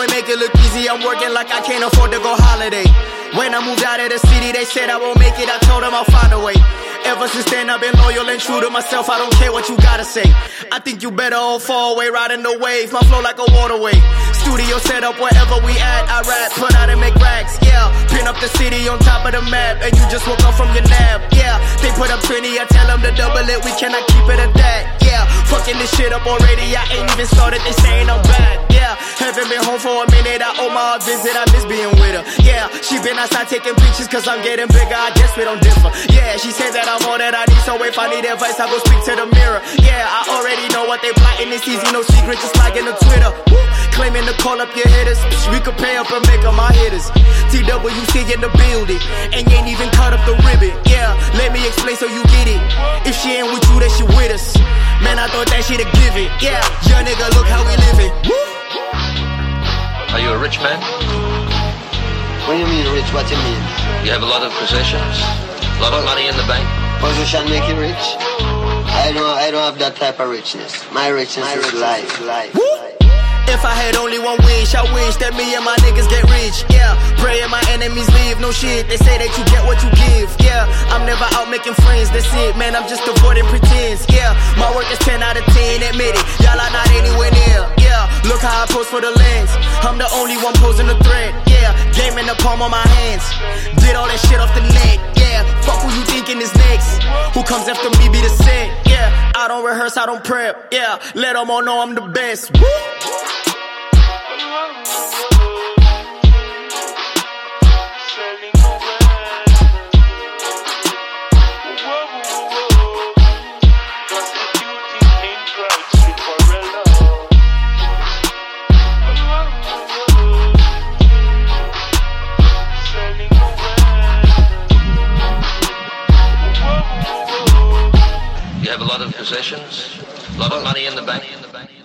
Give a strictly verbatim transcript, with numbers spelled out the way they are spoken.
boy make it look easy, I'm working like I can't afford to go holiday. When I moved out of the city, they said I won't make it, I told them I'll find a way. Ever since then I've been loyal and true to myself, I don't care what you gotta say. I think you better all fall away, riding the wave, my flow like a waterway. Studio set up wherever we at, I rap, put out and make racks, yeah. Pin up the city on top of the map, and you just woke up from your nap, yeah. They put up twenty, I tell them to double it, we cannot keep it at that, yeah. Fucking this shit up already, I ain't even started, they saying I'm bad, yeah. Haven't been home for a minute, I owe my visit, I miss being with her, yeah. She been outside taking pictures cause I'm getting bigger, I guess we don't differ, yeah. She said that I'm all that I need, so if I need advice, I go speak to the mirror, yeah. I already know what they plotting, it's easy, no secret, just like in the Twitter, woo. Claiming to call up your hitters, we could pay up and make them my hitters. T W C in the building, and you ain't even cut up the ribbon, yeah. Let me explain so you get it. If she ain't with you, then she with us. Man, I thought that she'd have given, yeah. Young nigga, look how we living. Are you a rich man? What do you mean rich? What do you mean? You have a lot of possessions, a lot of money in the bank. Position make you rich? I don't, I don't have that type of richness. My richness My is life, life. life. If I had only one wish, I wish that me and my niggas get rich, yeah. Praying my enemies leave, no shit, they say that you get what you give, yeah. I'm never out making friends, that's it, man, I'm just avoiding pretense, yeah. My work is ten out of ten, admit it, y'all are not anywhere near, yeah. Look how I pose for the lens, I'm the only one posing the thread, yeah. Game in the palm of my hands, did all that shit off the net, yeah. Fuck who you thinking is next, who comes after me be the set, yeah. I don't rehearse, I don't prep, yeah. Let them all know I'm the best, woo. You have a lot of possessions, a lot of money in the bank.